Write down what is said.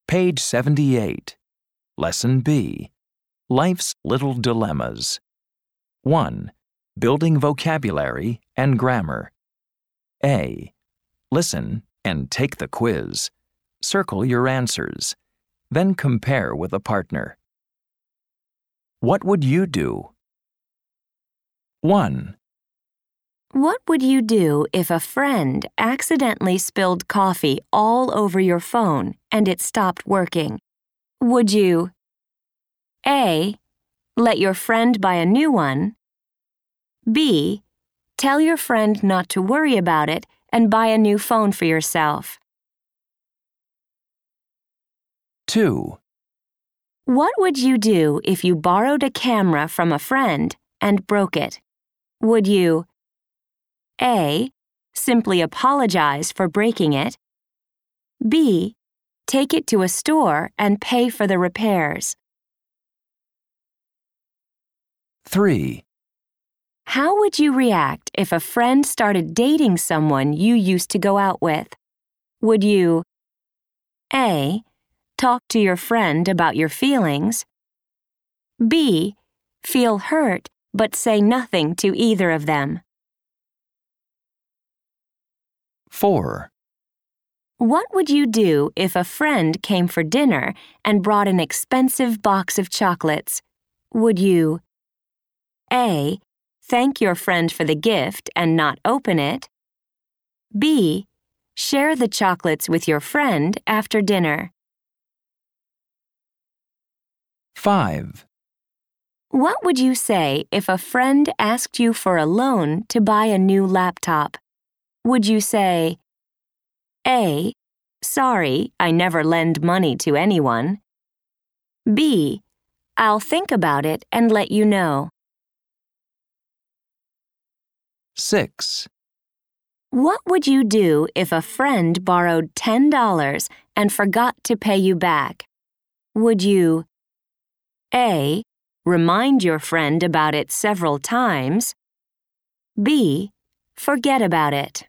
Page 78. Lesson B. Life's Little Dilemmas. 1. Building vocabulary and grammar. A. Listen and take the quiz. Circle your answers. Then compare with a partner. What would you do? 1. What would you do if a friend accidentally spilled coffee all over your phone and it stopped working? Would you A. Let your friend buy a new one? B. Tell your friend not to worry about it and buy a new phone for yourself? 2. What would you do if you borrowed a camera from a friend and broke it? Would you A. Simply apologize for breaking it? B. Take it to a store and pay for the repairs? 3. How would you react if a friend started dating someone you used to go out with? Would you A. Talk to your friend about your feelings? B. Feel hurt but say nothing to either of them? 4. What would you do if a friend came for dinner and brought an expensive box of chocolates? Would you A. Thank your friend for the gift and not open it? B. Share the chocolates with your friend after dinner? 5. What would you say if a friend asked you for a loan to buy a new laptop? Would you say A. Sorry, I never lend money to anyone? B. I'll think about it and let you know? 6. What would you do if a friend borrowed $10 and forgot to pay you back? Would you A. Remind your friend about it several times? B. Forget about it?